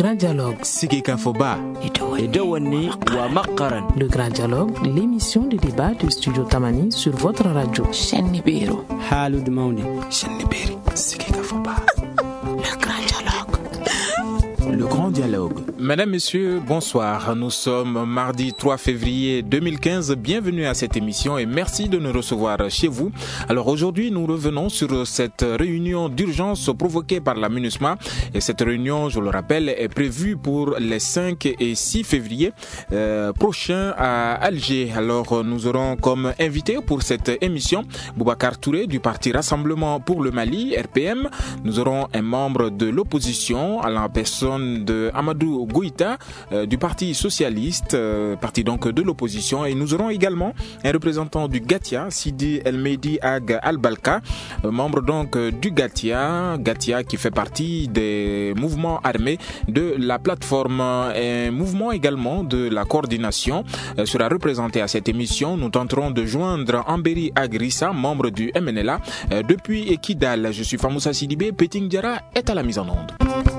Grand Dialogue. Sikika Foba. Edouani wa Makaran. Le Grand Dialogue, l'émission de débat du studio Tamani sur votre radio. Chenibero. Halud Mauni. Cheniberi. Sikika Foba. Le Grand Dialogue. Le Grand Dialogue. Mesdames, Messieurs, bonsoir. Nous sommes mardi 3 février 2015. Bienvenue à cette émission et merci de nous recevoir chez vous. Alors aujourd'hui, nous revenons sur cette réunion d'urgence provoquée par la MINUSMA. Et cette réunion, je le rappelle, est prévue pour les 5 et 6 février prochains à Alger. Alors nous aurons comme invité pour cette émission Boubacar Touré du parti Rassemblement pour le Mali, RPM. Nous aurons un membre de l'opposition à la personne de Amadou Goïta du Parti Socialiste, parti donc de l'opposition, et nous aurons également un représentant du Gatia, Sidi El Mehdi Ag Al-Balka, membre donc du Gatia qui fait partie des mouvements armés de la plateforme, un mouvement également de la coordination sera représenté à cette émission. Nous tenterons de joindre Amberi Agrissa, membre du MNLA, depuis Kidal. Je suis Famoussa Sidibé, Peting Diara est à la mise en onde.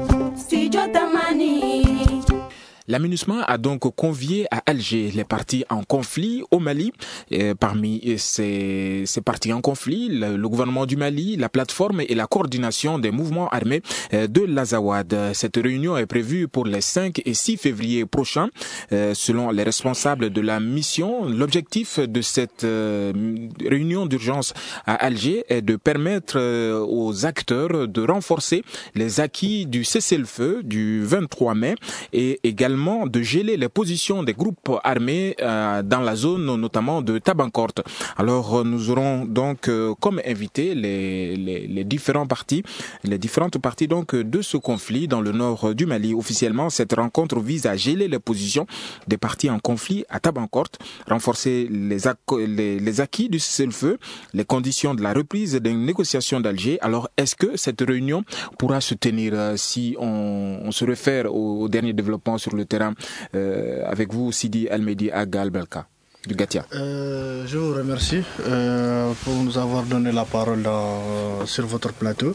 La MINUSMA a donc convié à Alger les partis en conflit au Mali. Parmi ces partis en conflit, le gouvernement du Mali, la plateforme et la coordination des mouvements armés de l'Azawad. Cette réunion est prévue pour les 5 et 6 février prochains. Selon les responsables de la mission, l'objectif de cette réunion d'urgence à Alger est de permettre aux acteurs de renforcer les acquis du cessez-le-feu du 23 mai et également de geler les positions des groupes armés dans la zone notamment de Tabankort. Alors nous aurons donc comme invités les différentes parties donc de ce conflit dans le nord du Mali. Officiellement, cette rencontre vise à geler les positions des parties en conflit à Tabankort, renforcer les acquis du cessez-le-feu, les conditions de la reprise des négociations d'Alger. Alors est-ce que cette réunion pourra se tenir si on se réfère aux derniers développements sur le terrain avec vous, Sidi El Mehdi Ag Al-Balka du Gatia? Je vous remercie pour nous avoir donné la parole sur votre plateau.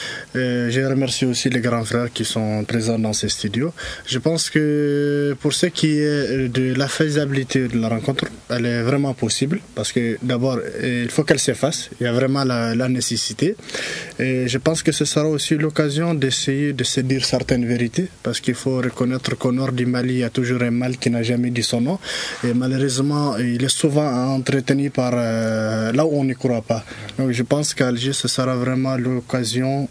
Je remercie aussi les grands frères qui sont présents dans ces studios. Je pense que pour ce qui est de la faisabilité de la rencontre, elle est vraiment possible parce que d'abord, il faut qu'elle s'efface. Il y a vraiment la nécessité. Et je pense que ce sera aussi l'occasion d'essayer de se dire certaines vérités parce qu'il faut reconnaître qu'au nord du Mali, il y a toujours un mal qui n'a jamais dit son nom. Et malheureusement, il est souvent entretenu par là où on n'y croit pas. Donc je pense qu'à Alger, ce sera vraiment l'occasion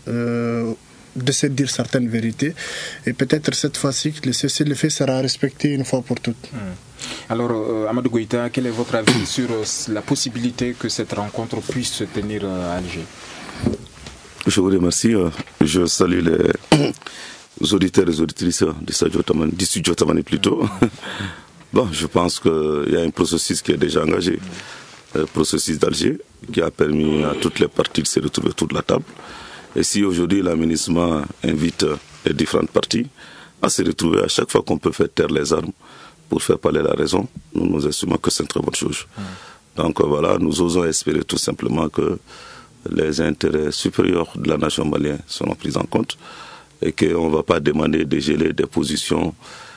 de se dire certaines vérités. Et peut-être cette fois-ci, le cessez-le-feu sera respecté une fois pour toutes. Alors, Amadou Goïta, quel est votre avis sur la possibilité que cette rencontre puisse se tenir à Alger? Je vous remercie. Je salue les auditeurs et les auditrices du studio Tamani plutôt. Bon, je pense qu'il y a un processus qui est déjà engagé, le processus d'Alger, qui a permis à toutes les parties de se retrouver autour de la table. Et si aujourd'hui la MINUSMA invite les différentes parties à se retrouver à chaque fois qu'on peut faire taire les armes pour faire parler la raison, nous estimons que c'est une très bonne chose. Donc voilà, nous osons espérer tout simplement que les intérêts supérieurs de la nation malienne seront pris en compte et qu'on ne va pas demander de geler des positions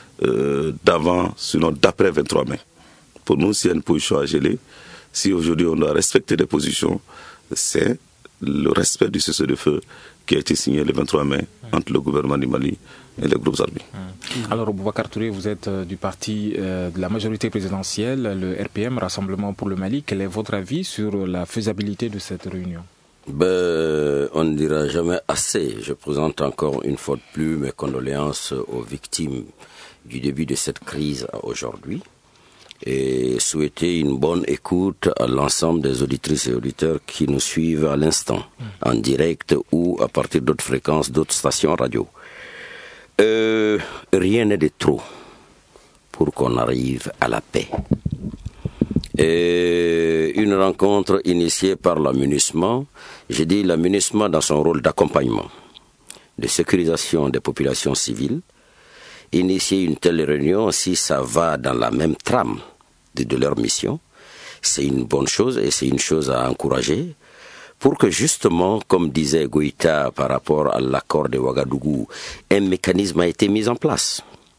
d'avant, sinon d'après 23 mai. Pour nous, s'il y a une position à geler, si aujourd'hui on doit respecter des positions, c'est le respect du cessez-le-feu qui a été signé le 23 mai entre le gouvernement du Mali et les groupes armés. Alors, Boubacar Touré, vous êtes du parti de la majorité présidentielle, le RPM, Rassemblement pour le Mali. Quel est votre avis sur la faisabilité de cette réunion? On ne dira jamais assez. Je présente encore une fois de plus mes condoléances aux victimes du début de cette crise à aujourd'hui et souhaiter une bonne écoute à l'ensemble des auditrices et auditeurs qui nous suivent à l'instant, en direct ou à partir d'autres fréquences, d'autres stations radio. Rien n'est de trop pour qu'on arrive à la paix. Une rencontre initiée par la MINUSMA, j'ai dit la MINUSMA dans son rôle d'accompagnement, de sécurisation des populations civiles. Initier une telle réunion, si ça va dans la même trame de leur mission, c'est une bonne chose et c'est une chose à encourager pour que justement, comme disait Goïta par rapport à l'accord de Ouagadougou, un mécanisme a été mis en place.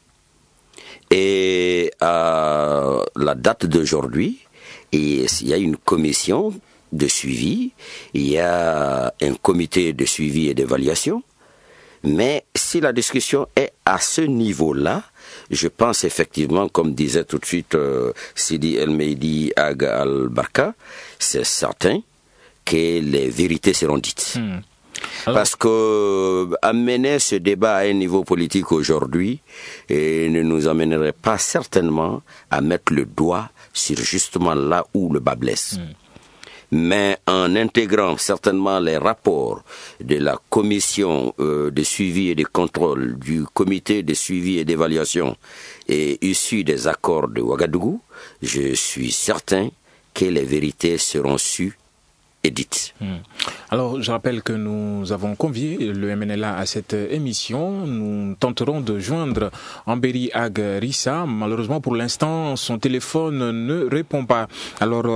Et à la date d'aujourd'hui, il y a une commission de suivi, il y a un comité de suivi et d'évaluation, mais si la discussion est à ce niveau-là, je pense effectivement, comme disait tout de suite Sidi El Meidi Aga Al-Barka, c'est certain que les vérités seront dites. Alors, parce que amener ce débat à un niveau politique aujourd'hui ne nous amènerait pas certainement à mettre le doigt sur justement là où le bas blesse. Mais en intégrant certainement les rapports de la commission de suivi et de contrôle, du comité de suivi et d'évaluation et issus des accords de Ouagadougou, je suis certain que les vérités seront sues et dites. Alors, je rappelle que nous avons convié le MNLA à cette émission. Nous tenterons de joindre Amberi Ag Rissa. Malheureusement, pour l'instant, son téléphone ne répond pas. Alors,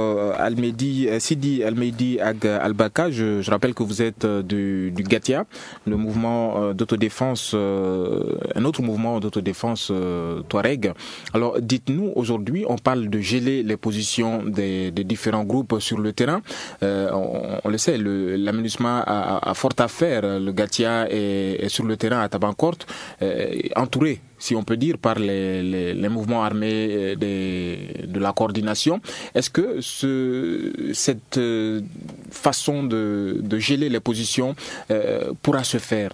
Sidi Al-Meidi Ag Al-Baka, je rappelle que vous êtes du Gatia, le mouvement d'autodéfense, un autre mouvement d'autodéfense Touareg. Alors, dites-nous, aujourd'hui, on parle de geler les positions des différents groupes sur le terrain. On le sait, la MINUSMA a fort à faire. Le Gatia est sur le terrain à Tabankort, entouré, si on peut dire, par les mouvements armés de la coordination. Est-ce que cette façon de geler les positions pourra se faire?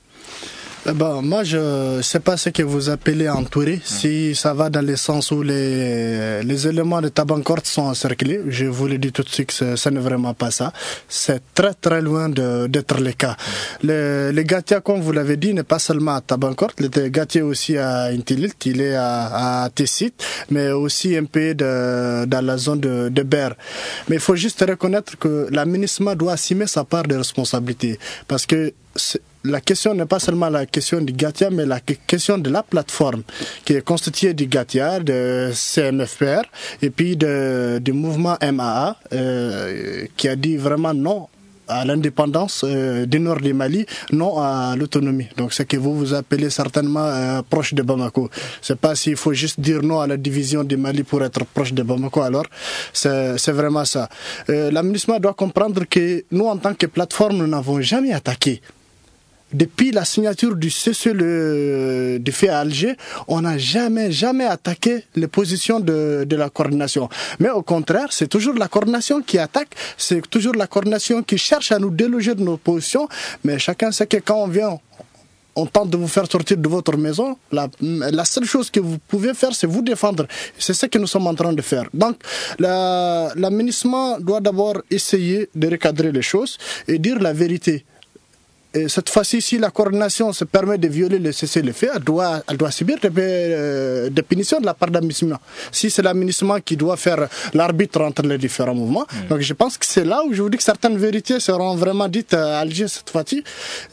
Moi, je ne sais pas ce que vous appelez entouré, si ça va dans le sens où les éléments de Tabankort sont encerclés. Je vous le dis tout de suite que ce n'est vraiment pas ça. C'est très très loin d'être le cas. Le Gatia, comme vous l'avez dit, n'est pas seulement à Tabankort. Le Gatia aussi à Intilit, il est à Tessit, mais aussi un peu dans la zone de Ber. Mais il faut juste reconnaître que la MINUSMA doit assumer sa part de responsabilité. Parce que la question n'est pas seulement la question du Gatia, mais la question de la plateforme qui est constituée du Gatia, de CMFPR et puis du mouvement MAA qui a dit vraiment non à l'indépendance du nord du Mali, non à l'autonomie. Donc ce que vous appelez certainement proche de Bamako. C'est pas s'il faut juste dire non à la division du Mali pour être proche de Bamako, alors c'est vraiment ça. La MINUSMA doit comprendre que nous, en tant que plateforme, nous n'avons jamais attaqué. Depuis la signature du cessez-le feu à Alger, on n'a jamais attaqué les positions de la coordination. Mais au contraire, c'est toujours la coordination qui attaque, c'est toujours la coordination qui cherche à nous déloger de nos positions. Mais chacun sait que quand on vient, on tente de vous faire sortir de votre maison, la seule chose que vous pouvez faire, c'est vous défendre. C'est ce que nous sommes en train de faire. Donc, la MINUSMA doit d'abord essayer de recadrer les choses et dire la vérité. Et cette fois-ci, si la coordination se permet de violer le cessez-le-feu, elle doit subir des punitions de la part de la MINUSMA. Si c'est la MINUSMA qui doit faire l'arbitre entre les différents mouvements, donc je pense que c'est là où je vous dis que certaines vérités seront vraiment dites à Alger cette fois-ci.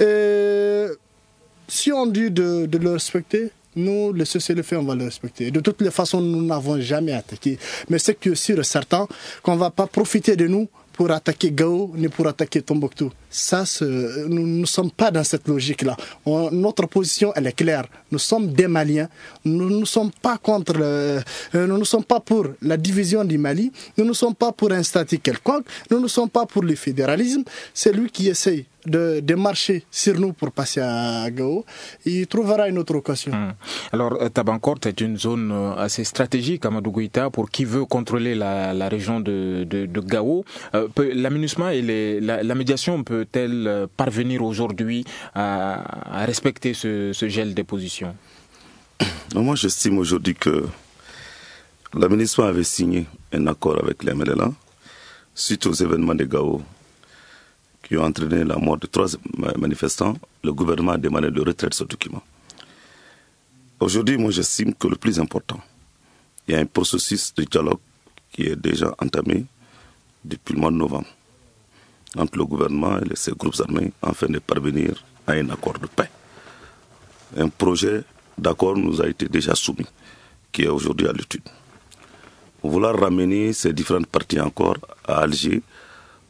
Si on dit de le respecter, nous, le cessez-le-feu, on va le respecter. De toutes les façons, nous n'avons jamais attaqué. Mais c'est que sûr et certain qu'on ne va pas profiter de nous pour attaquer Gao ni pour attaquer Tombouctou. Ça, nous ne sommes pas dans cette logique-là. Notre position, elle est claire. Nous sommes des Maliens. Nous ne sommes pas nous ne sommes pas pour la division du Mali. Nous ne sommes pas pour un statut quelconque. Nous ne sommes pas pour le fédéralisme. C'est lui qui essaye de marcher sur nous pour passer à Gao. Il trouvera une autre occasion. Alors, Tabankort est une zone assez stratégique à Amadou Goïta pour qui veut contrôler la région de Gao. La MINUSMA et la médiation peut-elle parvenir aujourd'hui à respecter ce gel des positions? Moi, j'estime aujourd'hui que la MINUSMA avait signé un accord avec les MLLA suite aux événements de Gao qui ont entraîné la mort de 3 manifestants. Le gouvernement a demandé le retrait de ce document. Aujourd'hui, moi, j'estime que le plus important, il y a un processus de dialogue qui est déjà entamé depuis le mois de novembre entre le gouvernement et ces groupes armés afin de parvenir à un accord de paix. Un projet d'accord nous a été déjà soumis, qui est aujourd'hui à l'étude. Vouloir ramener ces différentes parties encore à Alger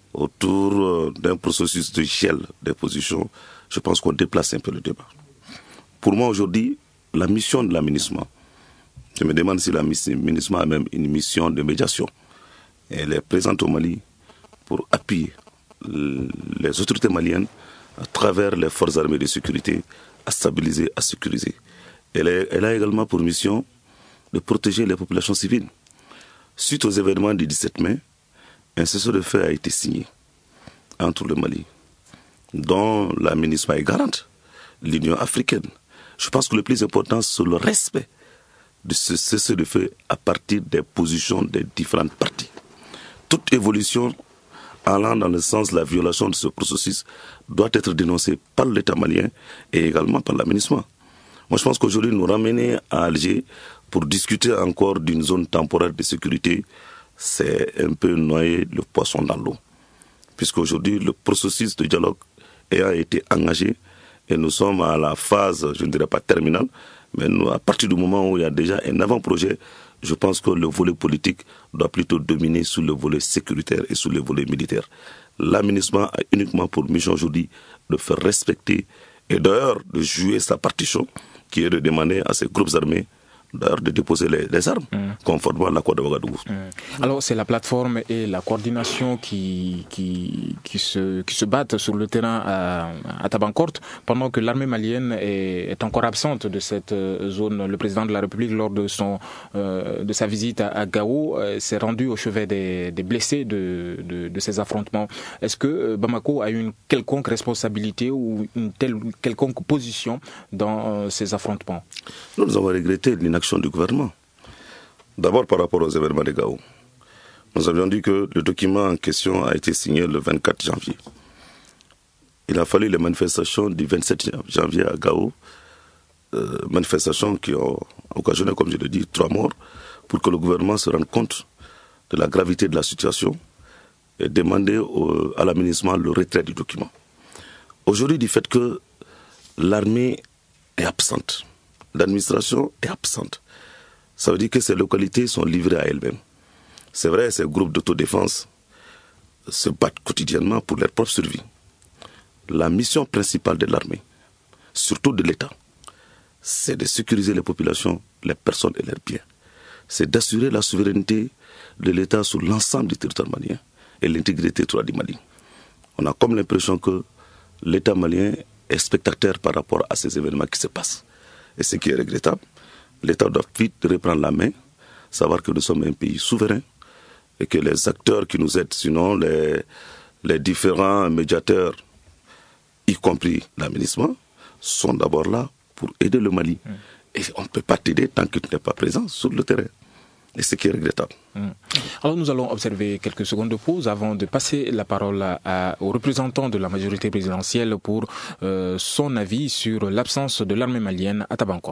autour d'un processus de gel des positions, je pense qu'on déplace un peu le débat. Pour moi, aujourd'hui, la mission de la MINUSMA, je me demande si la MINUSMA a même une mission de médiation. Elle est présente au Mali pour appuyer les autorités maliennes à travers les forces armées de sécurité à stabiliser, à sécuriser. Elle a également pour mission de protéger les populations civiles. Suite aux événements du 17 mai, un cessez-le-feu a été signé entre le Mali, dont la MINUSMA est garante, l'Union africaine. Je pense que le plus important, c'est le respect de ce cessez-le-feu à partir des positions des différentes parties. Toute évolution allant dans le sens de la violation de ce processus doit être dénoncée par l'État malien et également par la MINUSMA. Moi, je pense qu'aujourd'hui, nous ramener à Alger pour discuter encore d'une zone temporaire de sécurité, c'est un peu noyer le poisson dans l'eau. Puisqu'aujourd'hui, le processus de dialogue ayant été engagé, et nous sommes à la phase, je ne dirais pas terminale, mais nous, à partir du moment où il y a déjà un avant-projet, je pense que le volet politique doit plutôt dominer sur le volet sécuritaire et sur le volet militaire. La MINUSMA a uniquement pour mission aujourd'hui de faire respecter et d'ailleurs de jouer sa partition, qui est de demander à ces groupes armés d'ailleurs de déposer les armes, conformément à l'accord de Ouagadougou. Alors c'est la plateforme et la coordination qui se battent sur le terrain à Tabankort, pendant que l'armée malienne est encore absente de cette zone. Le président de la République, lors de sa visite à Gao, s'est rendu au chevet des blessés de ces affrontements. Est-ce que Bamako a une quelconque responsabilité ou une quelconque position dans ces affrontements? Nous avons regretté l'inaction du gouvernement. D'abord par rapport aux événements de Gao. Nous avions dit que le document en question a été signé le 24 janvier. Il a fallu les manifestations du 27 janvier à Gao, manifestations qui ont occasionné, comme je l'ai dit, 3 morts, pour que le gouvernement se rende compte de la gravité de la situation et demander à la MINUSMA le retrait du document. Aujourd'hui, du fait que l'armée est absente, l'administration est absente, ça veut dire que ces localités sont livrées à elles-mêmes. C'est vrai, ces groupes d'autodéfense se battent quotidiennement pour leur propre survie. La mission principale de l'armée, surtout de l'État, c'est de sécuriser les populations, les personnes et leurs biens. C'est d'assurer la souveraineté de l'État sur l'ensemble du territoire malien et l'intégrité territoriale du Mali. On a comme l'impression que l'État malien est spectateur par rapport à ces événements qui se passent. Et ce qui est regrettable, l'État doit vite reprendre la main, savoir que nous sommes un pays souverain et que les acteurs qui nous aident, sinon les différents médiateurs, y compris la MINUSMA, sont d'abord là pour aider le Mali. Et on ne peut pas t'aider tant que tu n'es pas présent sur le terrain. Et ce qui est regrettable. Alors nous allons observer quelques secondes de pause avant de passer la parole au représentant de la majorité présidentielle pour son avis sur l'absence de l'armée malienne à Tabankort.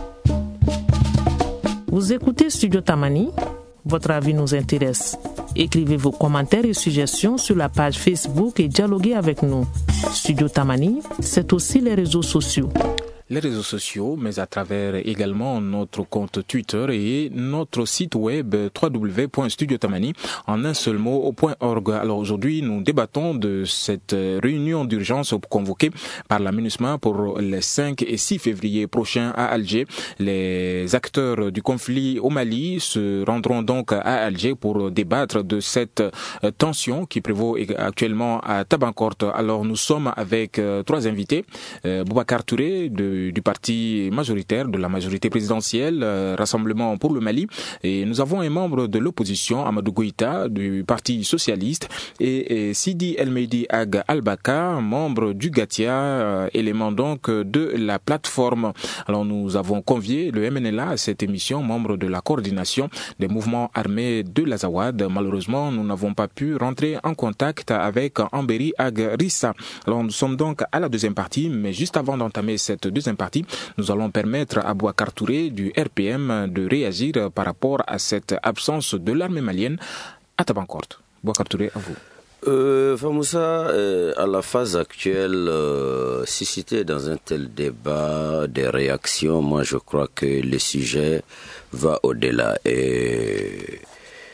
Vous écoutez Studio Tamani, votre avis nous intéresse. Écrivez vos commentaires et suggestions sur la page Facebook et dialoguez avec nous. Studio Tamani, c'est aussi les réseaux sociaux. Les réseaux sociaux, mais à travers également notre compte Twitter et notre site web www.studiotamani en un seul mot .org. Alors aujourd'hui, nous débattons de cette réunion d'urgence convoquée par la MINUSMA pour les 5 et 6 février prochains à Alger. Les acteurs du conflit au Mali se rendront donc à Alger pour débattre de cette tension qui prévaut actuellement à Tabankort. Alors nous sommes avec 3 invités. Boubacar Touré du parti majoritaire, de la majorité présidentielle, Rassemblement pour le Mali. Et nous avons un membre de l'opposition, Amadou Goïta, du parti socialiste, et Sidi El Mehdi Ag Al-Baka, membre du Gatia, élément donc de la plateforme. Alors nous avons convié le MNLA à cette émission, membre de la coordination des mouvements armés de l'Azawad. Malheureusement, nous n'avons pas pu rentrer en contact avec Amberi Ag Rissa. Alors nous sommes donc à la deuxième partie, mais juste avant d'entamer cette deuxième partie, nous allons permettre à Boubacar Touré du RPM de réagir par rapport à cette absence de l'armée malienne à Tabankort. Boubacar Touré, à vous. Famoussa, à la phase actuelle, susciter dans un tel débat des réactions, moi je crois que le sujet va au-delà. Et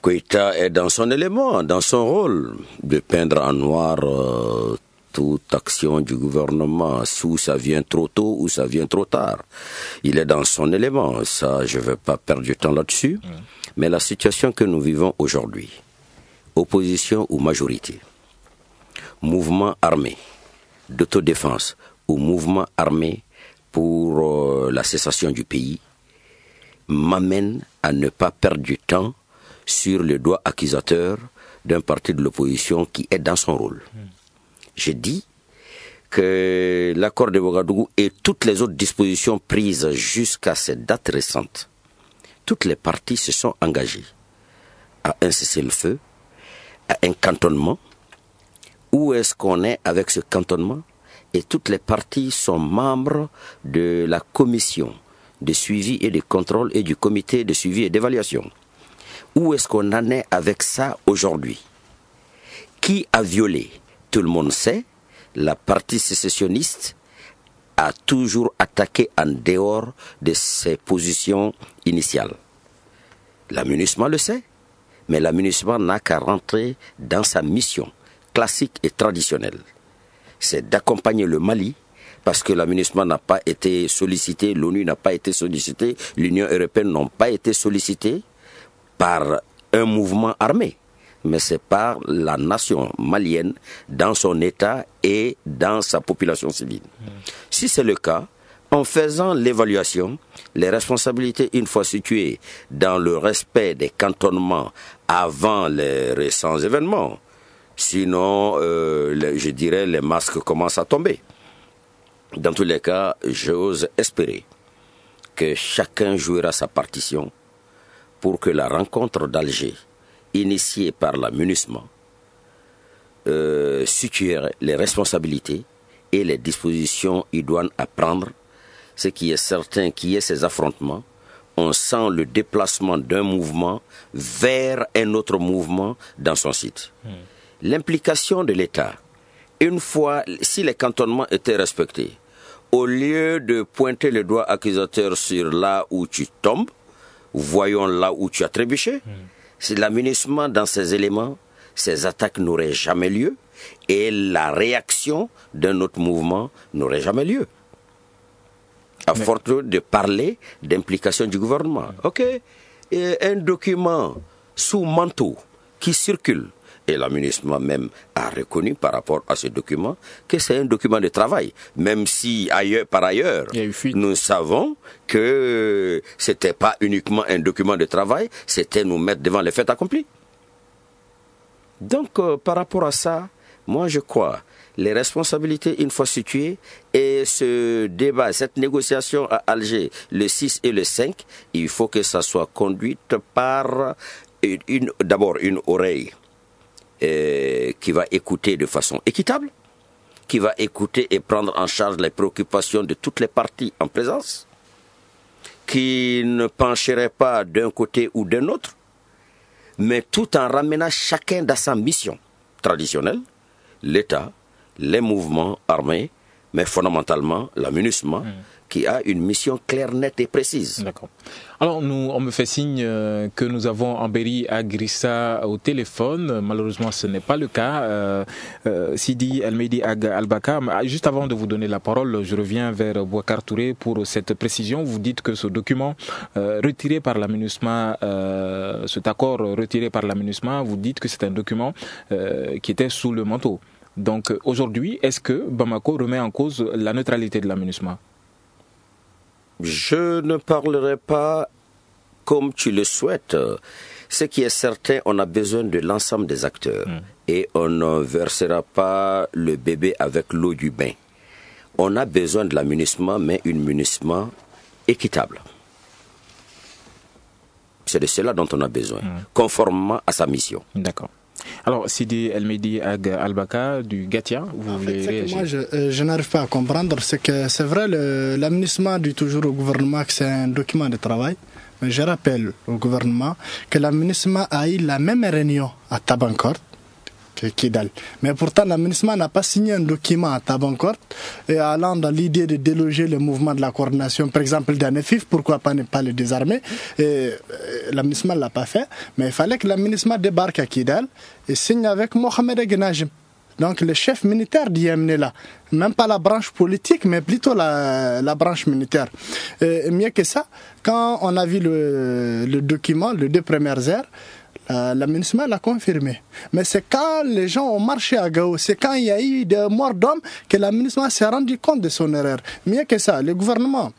Koïta est dans son élément, dans son rôle de peindre en noir toute action du gouvernement, où ça vient trop tôt ou ça vient trop tard. Il est dans son élément, ça je ne vais pas perdre du temps là-dessus. Mais la situation que nous vivons aujourd'hui, opposition ou majorité, mouvement armé d'autodéfense ou mouvement armé pour la cessation du pays, m'amène à ne pas perdre du temps sur le doigt accusateur d'un parti de l'opposition qui est dans son rôle. J'ai dit que l'accord de Ouagadougou et toutes les autres dispositions prises jusqu'à cette date récente, toutes les parties se sont engagées à un cessez-le-feu, à un cantonnement. Où est-ce qu'on est avec ce cantonnement? Et toutes les parties sont membres de la commission de suivi et de contrôle et du comité de suivi et d'évaluation. Où est-ce qu'on en est avec ça aujourd'hui? Qui a violé? Tout le monde sait, la partie sécessionniste a toujours attaqué en dehors de ses positions initiales. La MINUSMA le sait, mais la MINUSMA n'a qu'à rentrer dans sa mission classique et traditionnelle. C'est d'accompagner le Mali, parce que la MINUSMA n'a pas été sollicitée, l'ONU n'a pas été sollicitée, l'Union européenne n'a pas été sollicitée par un mouvement armé, mais c'est par la nation malienne dans son État et dans sa population civile. Si c'est le cas, en faisant l'évaluation, les responsabilités, une fois situées dans le respect des cantonnements avant les récents événements, sinon, je dirais, les masques commencent à tomber. Dans tous les cas, j'ose espérer que chacun jouera sa partition pour que la rencontre d'Alger, initiée par la MINUSMA, situerait les responsabilités et les dispositions idoines à prendre. Ce qui est certain qu'il y ait ces affrontements, on sent le déplacement d'un mouvement vers un autre mouvement dans son site. L'implication de l'État, une fois, si les cantonnements étaient respectés, au lieu de pointer le doigt accusateur sur là où tu tombes, voyons là où tu as trébuché, c'est l'aménagement dans ces éléments, ces attaques n'auraient jamais lieu et la réaction d'un autre mouvement n'aurait jamais lieu. À force de parler d'implication du gouvernement. Ok, et un document sous manteau qui circule, et la MINUSMA même a reconnu par rapport à ce document que c'est un document de travail, même si par ailleurs nous savons que c'était pas uniquement un document de travail, c'était nous mettre devant les faits accomplis. Donc par rapport à ça, moi je crois les responsabilités une fois situées et ce débat, cette négociation à Alger le 6 et le 5, il faut que ça soit conduite par d'abord une oreille qui va écouter de façon équitable, qui va écouter et prendre en charge les préoccupations de toutes les parties en présence, qui ne pencherait pas d'un côté ou d'un autre, mais tout en ramenant chacun dans sa mission traditionnelle, l'État, les mouvements armés, mais fondamentalement la MINUSMA, qui a une mission claire, nette et précise. D'accord. Alors, on me fait signe que nous avons Amberi Agrissa au téléphone. Malheureusement, ce n'est pas le cas. Sidi El-Mehdi Ag Albaka, juste avant de vous donner la parole, je reviens vers Bouakar Touré pour cette précision. Vous dites que ce document retiré par la MINUSMA, cet accord retiré par la MINUSMA, vous dites que c'est un document qui était sous le manteau. Donc, aujourd'hui, est-ce que Bamako remet en cause la neutralité de la MINUSMA ? Je ne parlerai pas comme tu le souhaites. Ce qui est certain, on a besoin de l'ensemble des acteurs. Et on ne versera pas le bébé avec l'eau du bain. On a besoin de la MINUSMA, mais une MINUSMA équitable. C'est de cela dont on a besoin, conformément à sa mission. D'accord. Alors, Sidi El-Mehdi Ag Albaka du Gatia, vous voulez réagir? Moi, je n'arrive pas à comprendre. C'est que c'est vrai, l'aménagement dit toujours au gouvernement que c'est un document de travail. Mais je rappelle au gouvernement que l'aménagement a eu la même réunion à Tabankort Kidal. Mais pourtant, la MINUSMA n'a pas signé un document à Tabankort allant dans l'idée de déloger le mouvement de la coordination, par exemple d'ANEFIF, pourquoi pas ne pas le désarmer. La MINUSMA ne l'a pas fait, mais il fallait que la MINUSMA débarque à Kidal et signe avec Mohamed Aghnajim. Donc le chef militaire d'IMN là, même pas la branche politique, mais plutôt la branche militaire. Mieux que ça, quand on a vu le document, les 2 premières heures, la MINUSMA l'a confirmé. Mais c'est quand les gens ont marché à Gao, c'est quand il y a eu des morts d'hommes que la MINUSMA s'est rendu compte de son erreur. Mieux que ça, le gouvernement...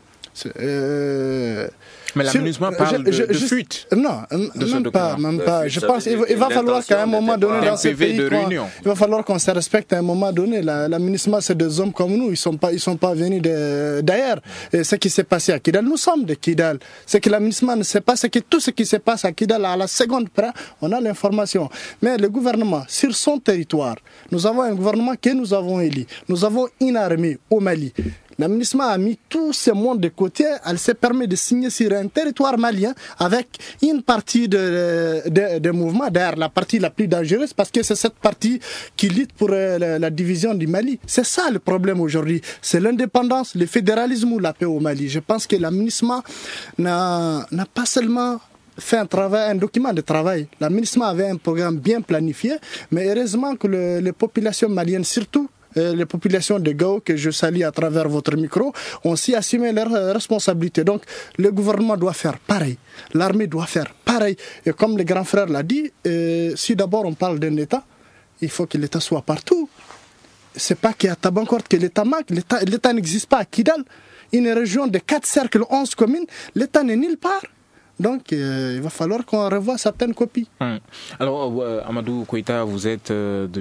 Mais la MINUSMA parle de fuite. Non, même pas. Je pense qu'il va falloir qu'à un moment donné dans ce pays, il va falloir qu'on se respecte à un moment donné. La MINUSMA, c'est des hommes comme nous. Ils sont pas venus d'ailleurs. Et ce qui s'est passé à Kidal, nous sommes de Kidal. Ce que la MINUSMA ne sait pas, c'est que tout ce qui se passe à Kidal, à la seconde près, on a l'information. Mais le gouvernement, sur son territoire, nous avons un gouvernement que nous avons élu. Nous avons une armée au Mali. La MINUSMA a mis tous ces mondes de côté. Elle s'est permis de signer sur un territoire malien avec une partie de mouvement, d'ailleurs la partie la plus dangereuse, parce que c'est cette partie qui lutte pour la division du Mali. C'est ça le problème aujourd'hui. C'est l'indépendance, le fédéralisme ou la paix au Mali. Je pense que la MINUSMA n'a pas seulement fait un document de travail. La MINUSMA avait un programme bien planifié, mais heureusement que les populations maliennes, surtout les populations de Gao, que je salue à travers votre micro, ont aussi assumé leurs responsabilités. Donc, le gouvernement doit faire pareil. L'armée doit faire pareil. Et comme le grand frère l'a dit, si d'abord on parle d'un État, il faut que l'État soit partout. C'est pas qu'à Tabankort que l'État manque. L'État n'existe pas à Kidal. Une région de 4 cercles, 11 communes, l'État n'est nulle part. Donc, il va falloir qu'on revoie certaines copies. Alors, Amadou Koïta, vous êtes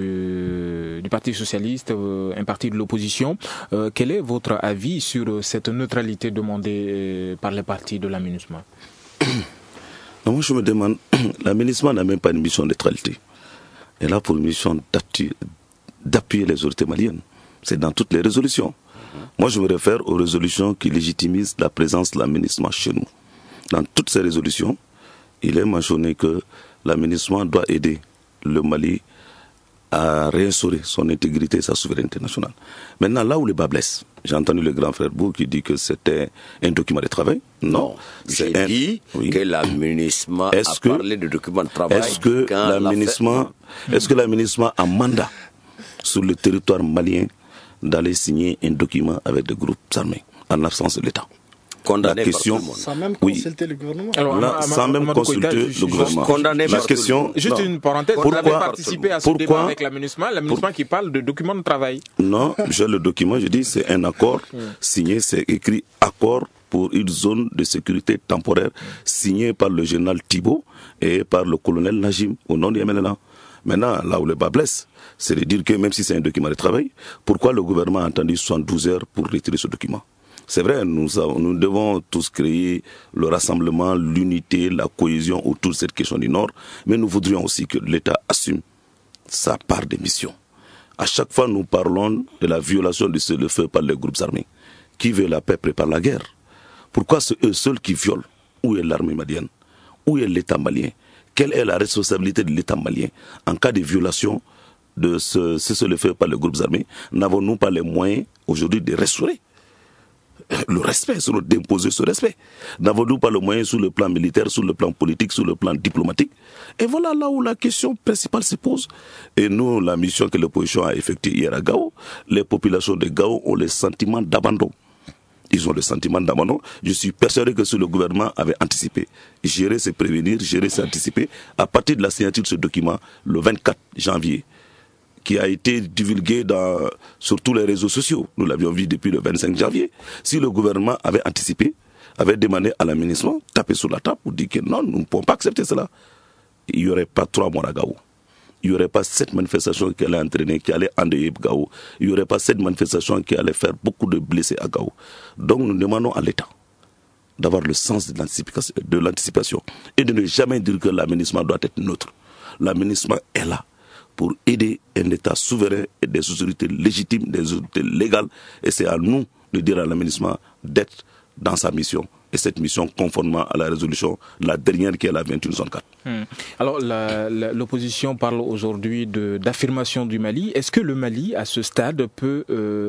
du Parti Socialiste, un parti de l'opposition. Quel est votre avis sur cette neutralité demandée par les partis de la MINUSMA? Moi, je me demande, la MINUSMA n'a même pas une mission de neutralité. Elle a pour mission d'appuyer les autorités maliennes. C'est dans toutes les résolutions. Moi, je me réfère aux résolutions qui légitimisent la présence de la MINUSMA chez nous. Dans toutes ces résolutions, il est mentionné que la MINUSMA doit aider le Mali à réinstaurer son intégrité et sa souveraineté nationale. Maintenant, là où le bas blesse, j'ai entendu le grand frère Bou qui dit que c'était un document de travail. Non, j'ai dit que la MINUSMA a parlé de document de travail. Est-ce que la MINUSMA a mandat sur le territoire malien d'aller signer un document avec des groupes armés en absence de l'État? Condamné la question, par tout le monde. Sans même consulter le gouvernement. Alors, là, sans même consulter le gouvernement. Condamné par question, juste une parenthèse, vous avez participé à ce débat avec la MINUSMA qui parle de document de travail. Non, j'ai le document, je dis c'est un accord signé, c'est écrit accord pour une zone de sécurité temporaire signé par le général Thibault et par le colonel Najim au nom du MLNA. Maintenant, là où le bas blesse, c'est de dire que même si c'est un document de travail, pourquoi le gouvernement a attendu 72 heures pour retirer ce document? C'est vrai, nous devons tous créer le rassemblement, l'unité, la cohésion autour de cette question du Nord, mais nous voudrions aussi que l'État assume sa part des missions. À chaque fois, nous parlons de la violation du cessez-le-feu par les groupes armés. Qui veut la paix prépare la guerre. Pourquoi c'est eux seuls qui violent? Où est l'armée malienne? Où est l'État malien? Quelle est la responsabilité de l'État malien en cas de violation de ce cessez-le-feu par les groupes armés? N'avons-nous pas les moyens aujourd'hui de restaurer le respect, d'imposer ce respect? N'avons-nous pas le moyen sur le plan militaire, sur le plan politique, sur le plan diplomatique? Et voilà là où la question principale se pose. Et nous, la mission que l'opposition a effectuée hier à Gao, les populations de Gao ont le sentiment d'abandon. Ils ont le sentiment d'abandon. Je suis persuadé que si le gouvernement avait anticipé, gérer, c'est prévenir, gérer, c'est anticiper, à partir de la signature de ce document, le 24 janvier, qui a été divulgué sur tous les réseaux sociaux. Nous l'avions vu depuis le 25 janvier. Si le gouvernement avait anticipé, avait demandé à la MINUSMA, taper sur la table pour dire que non, nous ne pouvons pas accepter cela, il n'y aurait pas 3 mois à Gao. Il n'y aurait pas cette manifestation qui allait entraîner, qui allait endeuiller Gao. Il n'y aurait pas cette manifestation qui allait faire beaucoup de blessés à Gao. Donc nous demandons à l'État d'avoir le sens de l'anticipation et de ne jamais dire que la MINUSMA doit être neutre. La MINUSMA est là pour aider un État souverain et des autorités légitimes, des autorités légales. Et c'est à nous de dire à la MINUSMA d'être dans sa mission. Et cette mission, conformément à la résolution, la dernière qui est la 2164. Alors, l'opposition parle aujourd'hui d'affirmation du Mali. Est-ce que le Mali, à ce stade, peut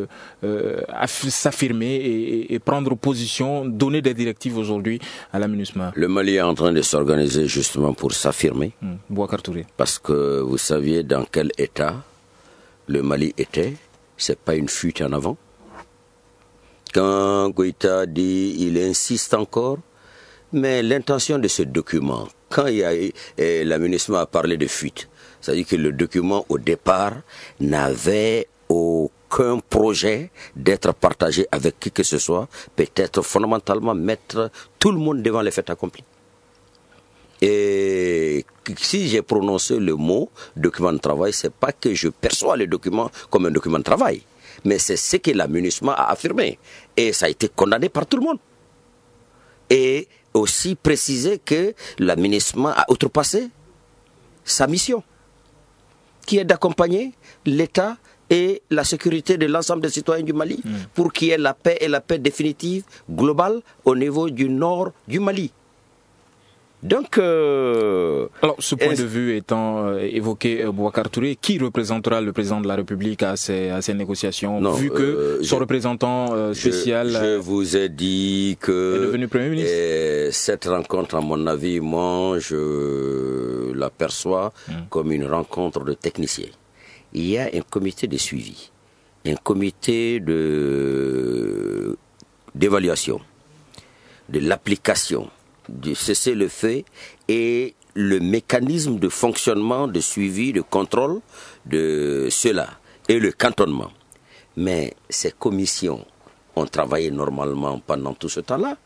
s'affirmer et prendre position, donner des directives aujourd'hui à la MINUSMA? Le Mali est en train de s'organiser justement pour s'affirmer. Boubacar Touré. Parce que vous saviez dans quel état le Mali était. C'est pas une fuite en avant. Quand Goïta dit, il insiste encore, mais l'intention de ce document, quand la MINUSMA a parlé de fuite, c'est-à-dire que le document au départ n'avait aucun projet d'être partagé avec qui que ce soit, peut-être fondamentalement mettre tout le monde devant les faits accomplis. Et si j'ai prononcé le mot document de travail, c'est pas que je perçois le document comme un document de travail. Mais c'est ce que la MINUSMA a affirmé. Et ça a été condamné par tout le monde. Et aussi préciser que la MINUSMA a outrepassé sa mission, qui est d'accompagner l'État et la sécurité de l'ensemble des citoyens du Mali pour qu'il y ait la paix et la paix définitive globale au niveau du nord du Mali. Donc, alors, ce point de vue étant évoqué, Boubacar Touré, qui représentera le président de la République à ces négociations, vu que son représentant spécial je vous ai dit que est devenu Premier ministre. Cette rencontre, à mon avis, moi, je l'aperçois comme une rencontre de techniciens. Il y a un comité de suivi, un comité d'évaluation, de l'application du cessez-le-feu et le mécanisme de fonctionnement, de suivi, de contrôle de cela et le cantonnement. Mais ces commissions ont travaillé normalement pendant tout ce temps-là.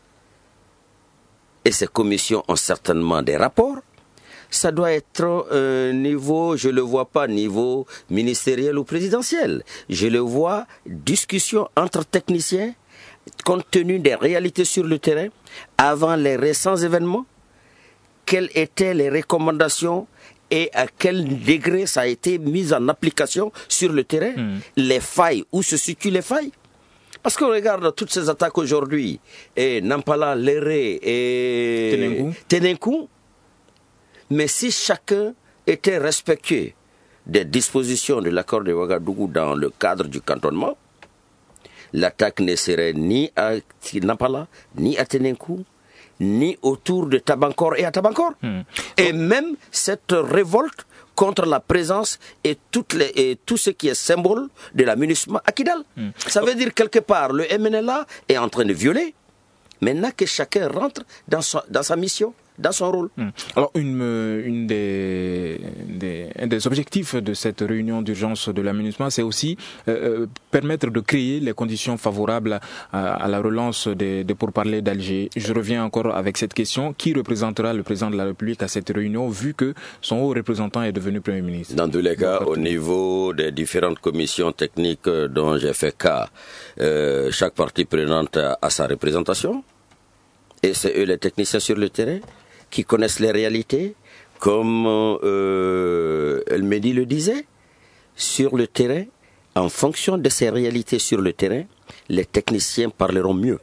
Et ces commissions ont certainement des rapports. Ça doit être niveau, je le vois pas niveau ministériel ou présidentiel. Je le vois discussion entre techniciens, compte tenu des réalités sur le terrain, avant les récents événements, quelles étaient les recommandations et à quel degré ça a été mis en application sur le terrain, les failles, où se situent les failles. Parce qu'on regarde toutes ces attaques aujourd'hui, et Nampala, Léré et Ténenkou, mais si chacun était respectueux des dispositions de l'accord de Ouagadougou dans le cadre du cantonnement, l'attaque ne serait ni à Nampala, ni à Ténenkou, ni autour de Tabankor et à Tabankor. Et même cette révolte contre la présence et tout ce qui est symbole de la MINUSMA à Kidal. Ça veut dire quelque part, le MNLA est en train de violer. Maintenant que chacun rentre dans sa mission, dans son rôle. Alors, un des objectifs de cette réunion d'urgence de la MINUSMA, c'est aussi permettre de créer les conditions favorables à la relance des pourparlers d'Alger. Je reviens encore avec cette question. Qui représentera le président de la République à cette réunion, vu que son haut représentant est devenu Premier ministre? Dans tous les cas, au niveau des différentes commissions techniques dont j'ai fait cas, chaque partie prenante a sa représentation. Et c'est eux les techniciens sur le terrain qui connaissent les réalités, comme Elmedi le disait, sur le terrain, en fonction de ces réalités sur le terrain, les techniciens parleront mieux.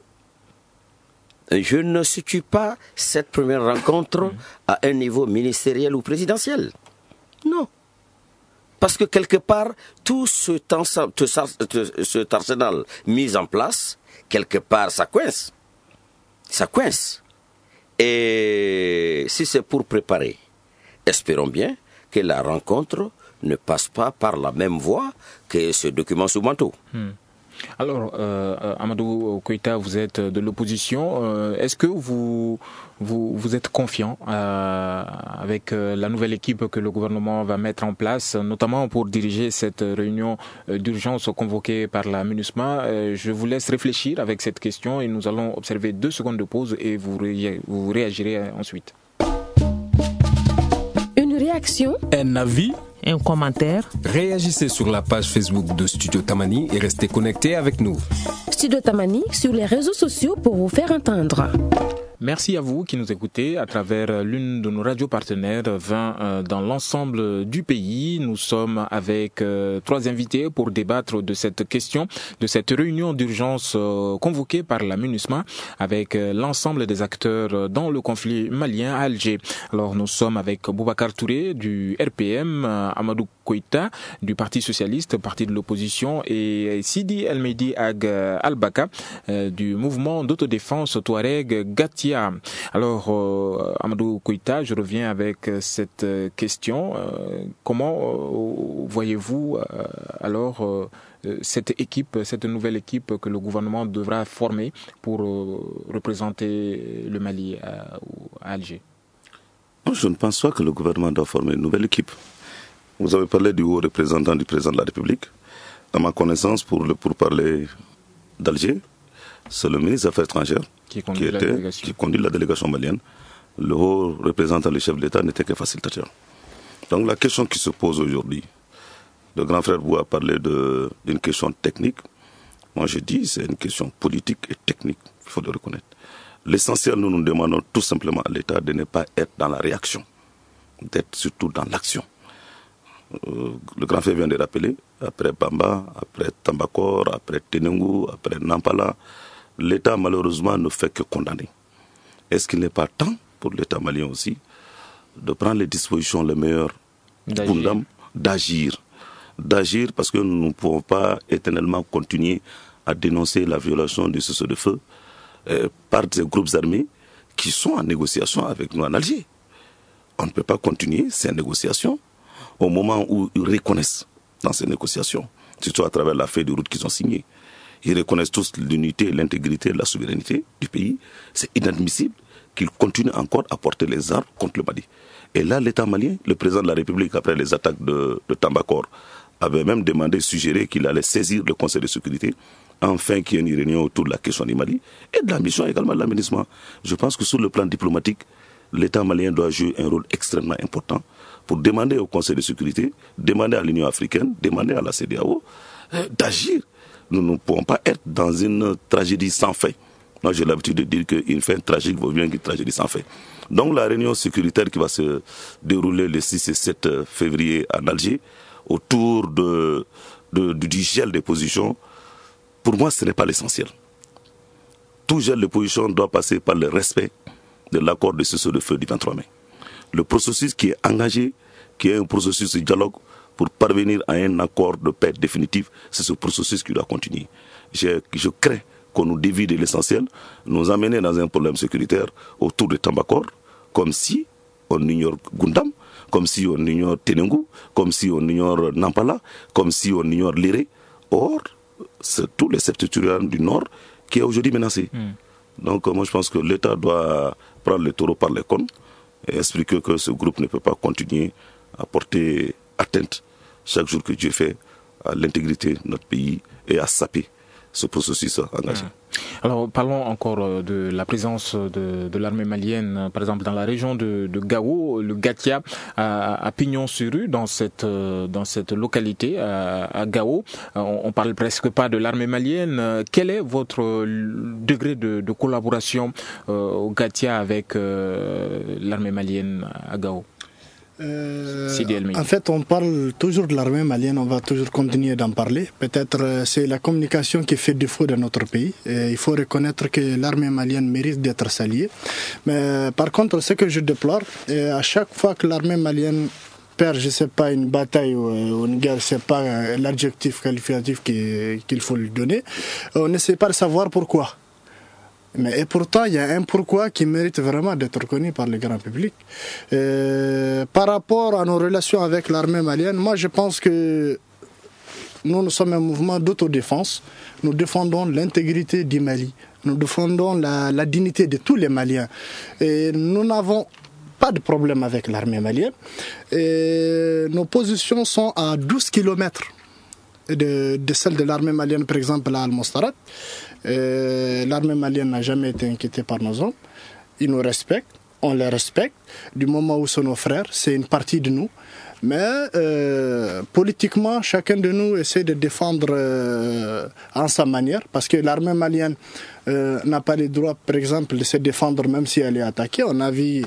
Je ne situe pas cette première rencontre à un niveau ministériel ou présidentiel. Non. Parce que quelque part, tout cet arsenal mis en place, quelque part, ça coince. Ça coince. Et si c'est pour préparer, espérons bien que la rencontre ne passe pas par la même voie que ce document sous manteau. Alors, Amadou Koïta, vous êtes de l'opposition. Est-ce que vous êtes confiant avec la nouvelle équipe que le gouvernement va mettre en place, notamment pour diriger cette réunion d'urgence convoquée par la MINUSMA? Je vous laisse réfléchir avec cette question et nous allons observer 2 secondes de pause et vous réagirez ensuite. Une réaction, un avis, un commentaire. Réagissez sur la page Facebook de Studio Tamani et restez connectés avec nous. Studio Tamani sur les réseaux sociaux pour vous faire entendre. Merci à vous qui nous écoutez à travers l'une de nos radios partenaires 20 dans l'ensemble du pays. Nous sommes avec 3 invités pour débattre de cette question, de cette réunion d'urgence convoquée par la MINUSMA avec l'ensemble des acteurs dans le conflit malien à Alger. Alors nous sommes avec Boubacar Touré du RPM, Amadou Koïta du Parti socialiste, parti de l'opposition, et Sidi El Mehdi Ag Al-Baka du mouvement d'autodéfense Touareg Gatia. Alors, Amadou Koïta, je reviens avec cette question. Comment voyez-vous alors cette équipe, cette nouvelle équipe que le gouvernement devra former pour représenter le Mali à Alger? Je ne pense pas que le gouvernement doit former une nouvelle équipe. Vous avez parlé du haut représentant du président de la République. À ma connaissance, pour parler d'Alger, c'est le ministre des Affaires étrangères qui conduit la délégation malienne. Le haut représentant, le chef de l'État, n'était que facilitateur. Donc la question qui se pose aujourd'hui, le grand frère vous a parlé d'une question technique. Moi je dis c'est une question politique et technique, il faut le reconnaître. L'essentiel, nous demandons tout simplement à l'État de ne pas être dans la réaction, d'être surtout dans l'action. Le grand frère vient de rappeler, après Bamba, après Tambakor, après Tenengu, après Nampala, l'État malheureusement ne fait que condamner. Est-ce qu'il n'est pas temps pour l'État malien aussi de prendre les dispositions les meilleures d'agir parce que nous ne pouvons pas éternellement continuer à dénoncer la violation du cessez-le-feu par des groupes armés qui sont en négociation avec nous en Alger. On ne peut pas continuer ces négociations au moment où ils reconnaissent dans ces négociations, surtout à travers la feuille de route qu'ils ont signée. Ils reconnaissent tous l'unité, l'intégrité, la souveraineté du pays. C'est inadmissible qu'ils continuent encore à porter les armes contre le Mali. Et là, l'État malien, le président de la République, après les attaques de Tambakor, avait même suggéré qu'il allait saisir le Conseil de sécurité, afin qu'il y ait une réunion autour de la question du Mali, et de la mission également de l'aménagement. Je pense que sur le plan diplomatique, l'État malien doit jouer un rôle extrêmement important pour demander au Conseil de sécurité, demander à l'Union africaine, demander à la CEDEAO d'agir. Nous ne pouvons pas être dans une tragédie sans fin. Moi, j'ai l'habitude de dire qu'une fin tragique vaut mieux qu'une tragédie sans fin. Donc, la réunion sécuritaire qui va se dérouler le 6 et 7 février en Alger, autour du gel des positions, pour moi, ce n'est pas l'essentiel. Tout gel de position doit passer par le respect de l'accord de cessez-le-feu du 23 mai. Le processus qui est engagé, qui est un processus de dialogue, pour parvenir à un accord de paix définitif, c'est ce processus qui doit continuer. Je crains qu'on nous dévie de l'essentiel, nous amener dans un problème sécuritaire autour de Tambakor, comme si on ignore Gundam, comme si on ignore Tenengu, comme si on ignore Nampala, comme si on ignore Léré. Or, c'est tous les septentrions du Nord qui est aujourd'hui menacé. Donc moi je pense que l'État doit prendre le taureau par les cornes et expliquer que ce groupe ne peut pas continuer à porter atteinte chaque jour que Dieu fait à l'intégrité de notre pays et à saper ce processus engagé. Alors parlons encore de la présence de l'armée malienne, par exemple dans la région de Gao, le Gatia à pignon sur rue dans cette localité à Gao. On parle presque pas de l'armée malienne. Quel est votre degré de collaboration au Gatia avec l'armée malienne à Gao? En fait, on parle toujours de l'armée malienne, on va toujours continuer d'en parler. Peut-être c'est la communication qui fait défaut dans notre pays. Et il faut reconnaître que l'armée malienne mérite d'être saluée. Mais par contre, ce que je déplore, à chaque fois que l'armée malienne perd, je sais pas, une bataille ou une guerre, c'est pas l'adjectif qualificatif qu'il faut lui donner, on essaie pas de savoir pourquoi. Et pourtant, il y a un pourquoi qui mérite vraiment d'être reconnu par le grand public. Par rapport à nos relations avec l'armée malienne, moi je pense que nous sommes un mouvement d'autodéfense. Nous défendons l'intégrité du Mali. Nous défendons la dignité de tous les Maliens. Et nous n'avons pas de problème avec l'armée malienne. Et nos positions sont à 12 km de celle de l'armée malienne, par exemple à Al-Mostarat. L'armée malienne n'a jamais été inquiétée par nos hommes. Ils nous respectent, on les respecte. Du moment où sont nos frères, c'est une partie de nous. Mais politiquement, chacun de nous essaie de défendre en sa manière, parce que l'armée malienne n'a pas le droit, par exemple, de se défendre même si elle est attaquée. On a vu,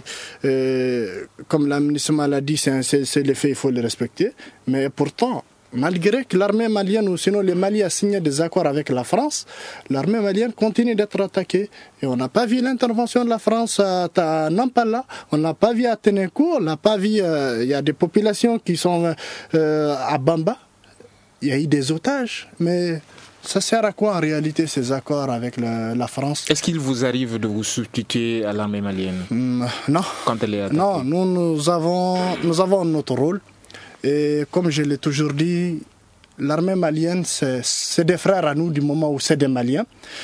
comme la ministre l'a dit, c'est les faits, il faut les respecter. Mais pourtant, malgré que l'armée malienne, ou sinon le Mali a signé des accords avec la France, l'armée malienne continue d'être attaquée. Et on n'a pas vu l'intervention de la France à Nampala, on n'a pas vu à Ténéco, on n'a pas vu, il y a des populations qui sont à Bamba. Il y a eu des otages, mais ça sert à quoi en réalité ces accords avec la France? Est-ce qu'il vous arrive de vous substituer à l'armée malienne? Non. Quand elle est attaquée? Non, nous avons notre rôle. Et comme je l'ai toujours dit, l'armée malienne, c'est des frères à nous du moment où c'est des Maliens.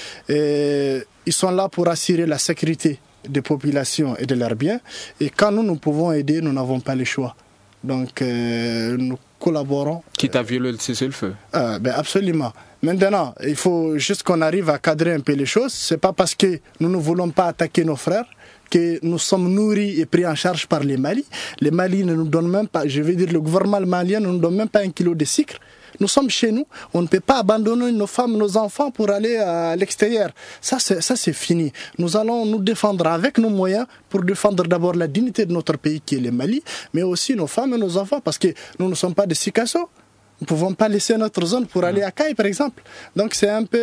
Et ils sont là pour assurer la sécurité des populations et de leurs biens. Et quand nous pouvons aider, nous n'avons pas le choix. Donc nous collaborons. Quitte à violer le cessez-le-feu? Absolument. Maintenant, il faut juste qu'on arrive à cadrer un peu les choses. C'est pas parce que nous ne voulons pas attaquer nos frères que nous sommes nourris et pris en charge par les Mali. Les Mali ne nous donnent même pas, je veux dire le gouvernement malien ne nous donne même pas 1 kilo de sucre. Nous sommes chez nous, on ne peut pas abandonner nos femmes, nos enfants pour aller à l'extérieur. Ça c'est fini. Nous allons nous défendre avec nos moyens pour défendre d'abord la dignité de notre pays qui est le Mali, mais aussi nos femmes et nos enfants parce que nous ne sommes pas des Sikasso. Nous ne pouvons pas laisser notre zone pour aller à Caille par exemple. Donc c'est un peu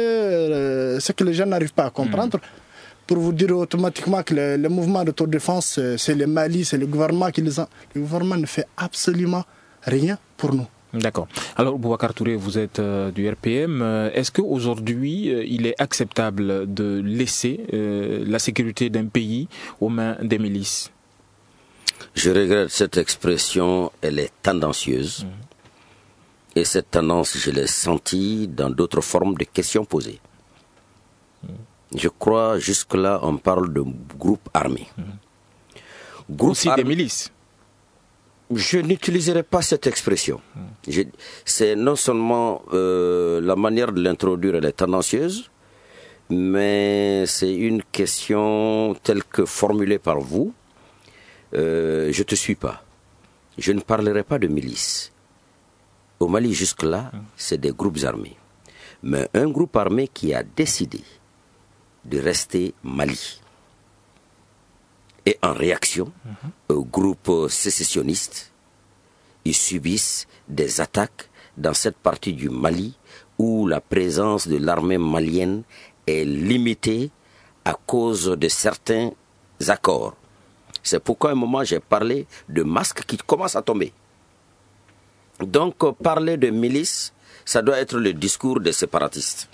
ce que les gens n'arrivent pas à comprendre. Pour vous dire automatiquement que le mouvement d'autodéfense, c'est le Mali, c'est le gouvernement qui les a. Le gouvernement ne fait absolument rien pour nous. D'accord. Alors, Boubacar Touré, vous êtes du RPM. Est-ce qu'aujourd'hui, il est acceptable de laisser la sécurité d'un pays aux mains des milices? Je regrette cette expression, elle est tendancieuse. Et cette tendance, je l'ai sentie dans d'autres formes de questions posées. Je crois, jusque-là, on parle de groupes armés. Aussi des milices. Je n'utiliserai pas cette expression. C'est non seulement la manière de l'introduire, elle est tendancieuse, mais c'est une question telle que formulée par vous. Je ne te suis pas. Je ne parlerai pas de milices. Au Mali, jusque-là, c'est des groupes armés. Mais un groupe armé qui a décidé de rester Mali. Et en réaction aux groupes sécessionnistes, ils subissent des attaques dans cette partie du Mali où la présence de l'armée malienne est limitée à cause de certains accords. C'est pourquoi à un moment j'ai parlé de masques qui commencent à tomber. Donc parler de milices, ça doit être le discours des séparatistes.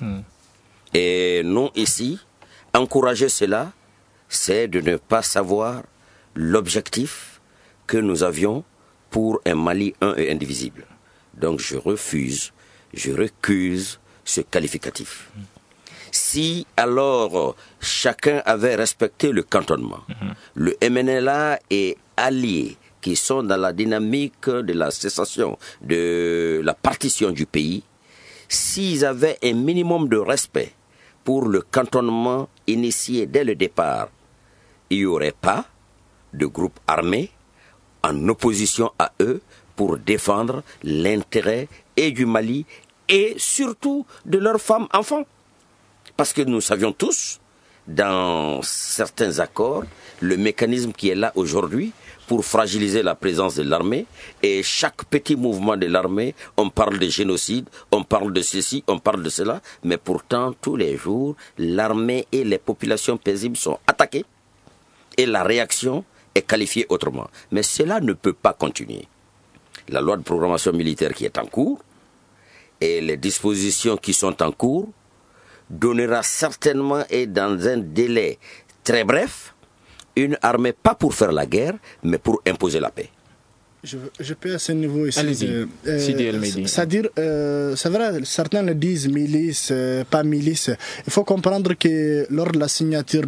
Et non ici, encourager cela, c'est de ne pas savoir l'objectif que nous avions pour un Mali un et indivisible. Donc je refuse, je récuse ce qualificatif. Si alors chacun avait respecté le cantonnement, le MNLA et alliés qui sont dans la dynamique de la cessation, de la partition du pays, s'ils avaient un minimum de respect pour le cantonnement initié dès le départ, il n'y aurait pas de groupe armé en opposition à eux pour défendre l'intérêt et du Mali et surtout de leurs femmes enfants. Parce que nous savions tous, dans certains accords, le mécanisme qui est là aujourd'hui pour fragiliser la présence de l'armée, et chaque petit mouvement de l'armée, on parle de génocide, on parle de ceci, on parle de cela, mais pourtant, tous les jours, l'armée et les populations paisibles sont attaquées, et la réaction est qualifiée autrement. Mais cela ne peut pas continuer. La loi de programmation militaire qui est en cours, et les dispositions qui sont en cours, donnera certainement, et dans un délai très bref, une armée pas pour faire la guerre, mais pour imposer la paix. Je peux à ce niveau ici. Allez-y, Sidi El Mehdi. C'est-à-dire, c'est vrai, certains le disent milice, pas milice. Il faut comprendre que lors de la signature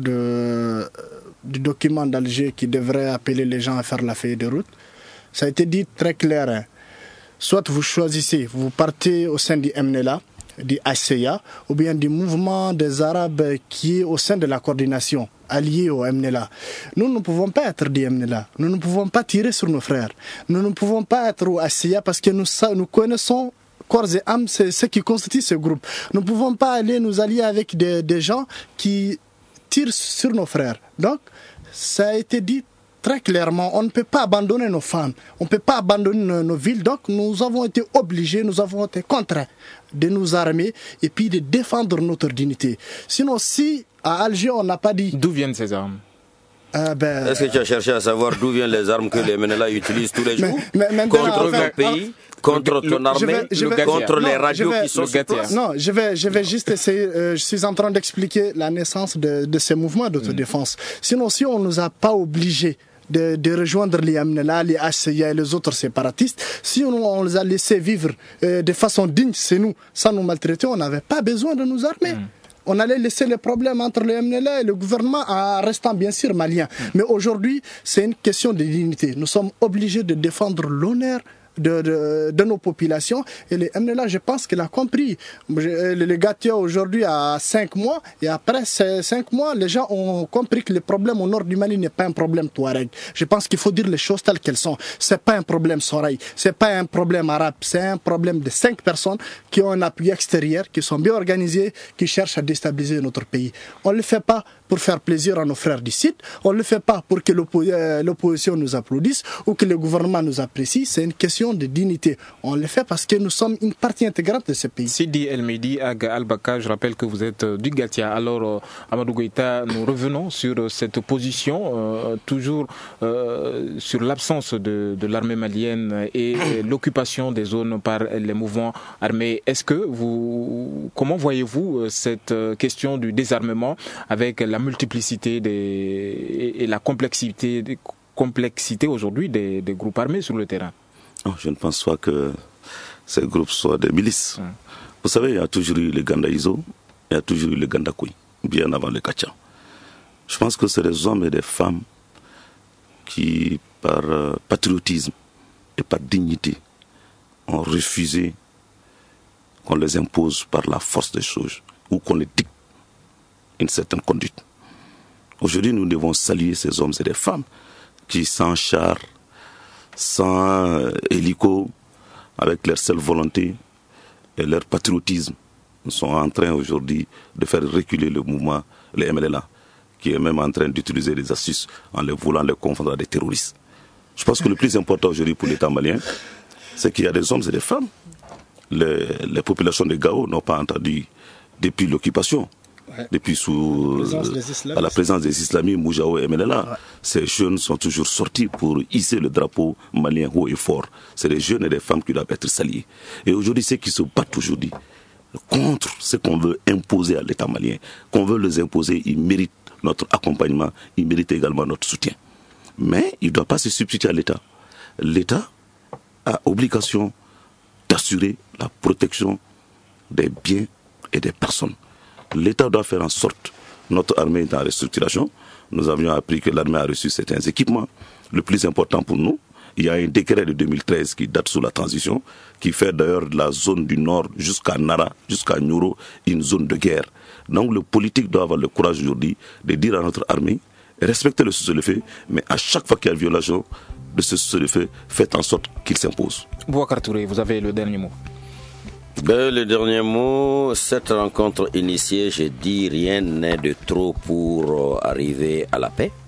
du document d'Alger qui devrait appeler les gens à faire la feuille de route, ça a été dit très clair. Hein. Soit vous choisissez, vous partez au sein du MNLA, du HCA, ou bien du mouvement des Arabes qui est au sein de la coordination alliés au MNLA. Nous ne pouvons pas être des MNLA. Nous ne pouvons pas tirer sur nos frères. Nous ne pouvons pas être au ACIA parce que nous connaissons corps et âme ce qui constitue ce groupe. Nous ne pouvons pas aller nous allier avec des gens qui tirent sur nos frères. Donc, ça a été dit très clairement, on ne peut pas abandonner nos femmes, on ne peut pas abandonner nos villes, donc nous avons été obligés, nous avons été contraints de nous armer et puis de défendre notre dignité. Sinon, si à Alger on n'a pas dit... D'où viennent ces armes? Est-ce que tu as cherché à savoir d'où viennent les armes que les MNLA utilisent tous les jours contre ton pays, contre ton armée, contre les radios qui sont sur place? Non, je vais juste essayer. Je suis en train d'expliquer la naissance de ces mouvements d'autodéfense. Sinon, si on ne nous a pas obligés de rejoindre les MNLA, les HCIA et les autres séparatistes, si on les a laissés vivre de façon digne chez nous, sans nous maltraiter, on n'avait pas besoin de nous armer. On allait laisser les problèmes entre le MNLA et le gouvernement en restant bien sûr malien. Mais aujourd'hui, c'est une question de dignité. Nous sommes obligés de défendre l'honneur de nos populations. Et les MNLA, je pense qu'il a compris. Le Gatia aujourd'hui a 5 mois, et après ces 5 mois, les gens ont compris que le problème au nord du Mali n'est pas un problème touareg. Je pense qu'il faut dire les choses telles qu'elles sont. C'est pas un problème soraï, c'est pas un problème arabe, c'est un problème de 5 personnes qui ont un appui extérieur, qui sont bien organisées, qui cherchent à déstabiliser notre pays. On ne le fait pas pour faire plaisir à nos frères du site, on ne le fait pas pour que l'opposition nous applaudisse ou que le gouvernement nous apprécie, c'est une question de dignité. On le fait parce que nous sommes une partie intégrante de ce pays. Sidi El Mehdi Aga Al-Baka, je rappelle que vous êtes du Gatia. Alors, Amadou Goïta, nous revenons sur cette position, toujours sur l'absence de l'armée malienne et l'occupation des zones par les mouvements armés. Comment voyez-vous cette question du désarmement avec la multiplicité et la complexité aujourd'hui des groupes armés sur le terrain? Non, je ne pense pas que ces groupes soient des milices. Vous savez, il y a toujours eu les Gandaïzo, il y a toujours eu les Gandakoui, bien avant les Kacha. Je pense que c'est des hommes et des femmes qui, par patriotisme et par dignité, ont refusé qu'on les impose par la force des choses ou qu'on les dicte une certaine conduite. Aujourd'hui, nous devons saluer ces hommes et des femmes qui, sans char, sans hélico, avec leur seule volonté et leur patriotisme, sont en train aujourd'hui de faire reculer le mouvement, les MLLA, qui est même en train d'utiliser les astuces en les voulant les confondre à des terroristes. Je pense que le plus important aujourd'hui pour l'État malien, c'est qu'il y a des hommes et des femmes. Les populations de Gao n'ont pas entendu depuis l'occupation. Depuis à la présence des islamistes, Moujao et MNLA, ces jeunes sont toujours sortis pour hisser le drapeau malien haut et fort. C'est des jeunes et des femmes qui doivent être salués. Et aujourd'hui, ceux qui se battent aujourd'hui contre ce qu'on veut imposer à l'État malien, qu'on veut les imposer, ils méritent notre accompagnement, ils méritent également notre soutien. Mais il ne doit pas se substituer à l'État. L'État a obligation d'assurer la protection des biens et des personnes. L'État doit faire en sorte, notre armée est en restructuration, nous avions appris que l'armée a reçu certains équipements. Le plus important pour nous, il y a un décret de 2013 qui date sous la transition, qui fait d'ailleurs de la zone du nord jusqu'à Nara, jusqu'à Nyoro, une zone de guerre. Donc le politique doit avoir le courage aujourd'hui de dire à notre armée, respectez le cessez-le-feu, mais à chaque fois qu'il y a violation de ce cessez-le-feu, faites en sorte qu'il s'impose. Boubacar Touré, vous avez le dernier mot. Le dernier mot, cette rencontre initiée, j'ai dit, rien n'est de trop pour arriver à la paix.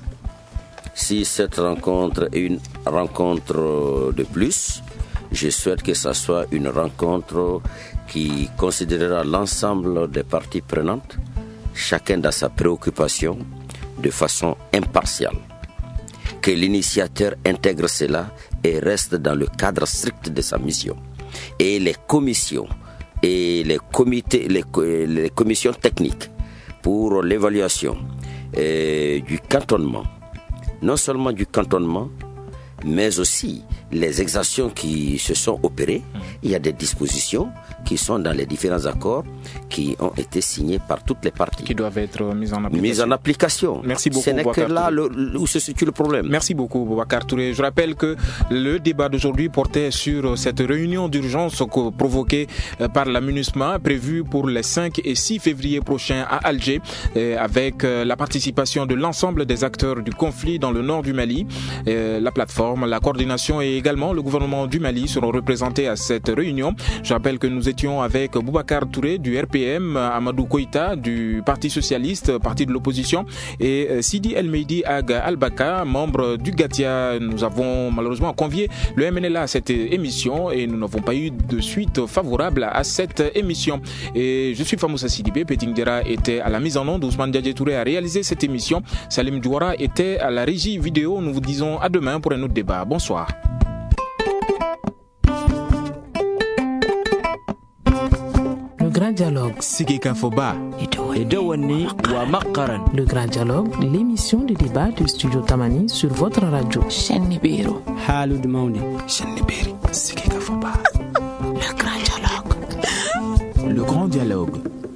Si cette rencontre est une rencontre de plus, je souhaite que ça soit une rencontre qui considérera l'ensemble des parties prenantes, chacun dans sa préoccupation, de façon impartiale. Que l'initiateur intègre cela et reste dans le cadre strict de sa mission. Et les commissions et les comités, les commissions techniques pour l'évaluation du cantonnement, non seulement du cantonnement, mais aussi les exactions qui se sont opérées. Il y a des dispositions qui sont dans les différents accords qui ont été signés par toutes les parties. Qui doivent être mis en application. Mis en application. Merci beaucoup. Ce n'est que là où se situe le problème. Merci beaucoup, Boubacar Touré. Je rappelle que le débat d'aujourd'hui portait sur cette réunion d'urgence provoquée par la MINUSMA, prévue pour les 5 et 6 février prochains à Alger, avec la participation de l'ensemble des acteurs du conflit dans le nord du Mali. La plateforme, la coordination et également le gouvernement du Mali seront représentés à cette réunion. Je rappelle que nous étions avec Boubacar Touré du RPM, Amadou Koïta du Parti Socialiste, parti de l'opposition, et Sidi El Meidi Ag Al-Baka, membre du Gatia. Nous avons malheureusement convié le MNLA à cette émission et nous n'avons pas eu de suite favorable à cette émission. Et je suis Famoussa Sidibé, Petingdera était à la mise en onde, Ousmane Diadje Touré a réalisé cette émission, Salim Douara était à la régie vidéo. Nous vous disons à demain pour un autre débat. Bonsoir. Le Grand Dialogue. Le Grand Dialogue, l'émission de débat du Studio Tamani sur votre radio. Le Grand Dialogue.